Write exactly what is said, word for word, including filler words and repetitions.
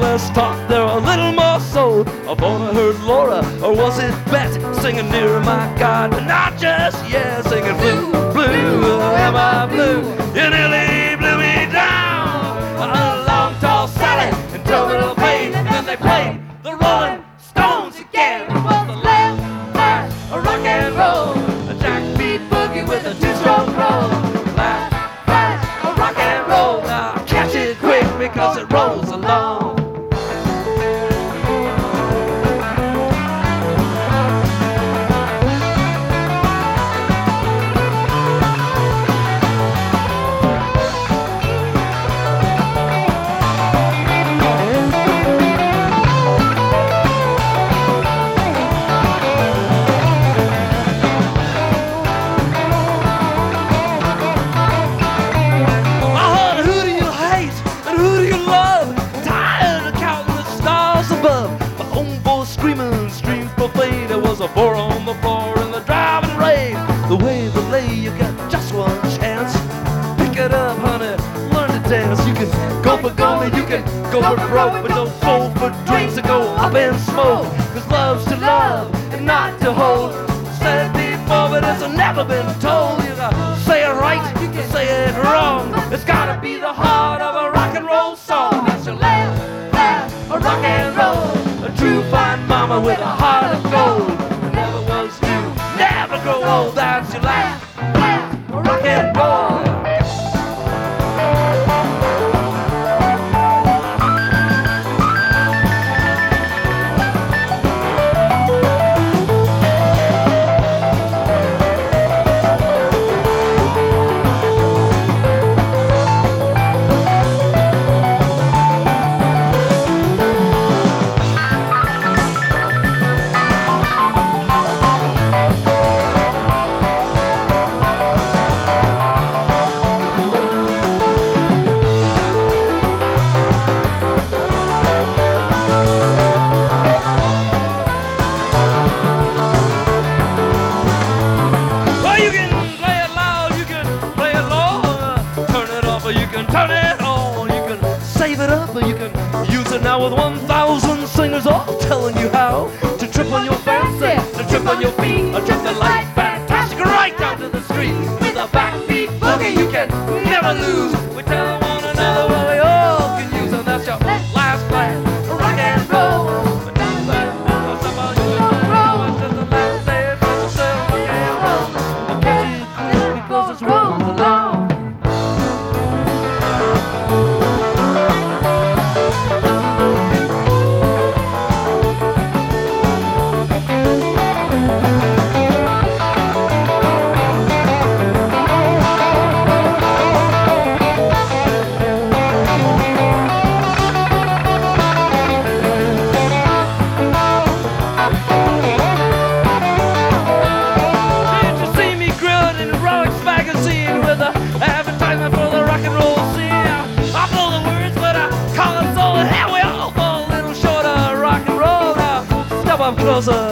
less talk, there a little more soul. I thought I heard Laura, or was it Beth, singing near my God, but not just yet, singing blue, blue, am I blue? You nearly blew me down. A long tall Sally and terminal pain, and then they played the Rolling Stones again. It was the last night of rock and roll, a jackbeat boogie with a two-stroke roll. Last night of rock and roll, now catch it quick because it rolls along. A four on the floor in the driving rain. The way they lay, you got just one chance. Pick it up, honey, learn to dance. You can go for gold, you can go for broke, but don't go for drinks and go up in smoke. Cause love's to love and not to hold. Said it before, but it's never been told. You gotta say it right, you can say it wrong. It's gotta be the heart of a rock and roll song. That's your last, last, a rock and roll. A true fine mama with a heart of gold. Never was new, never grow old. That's your last, last rock and roll. Turn it on, you can save it up, or you can use it now with one thousand singers all telling you how to trip on your fancy, to trip on your feet, or trip the light fantastic right down to the street with a backbeat boogie you can never lose. We tell one another what we all can use, and that's your last class rock and roll. Because it's rolling along. Closer.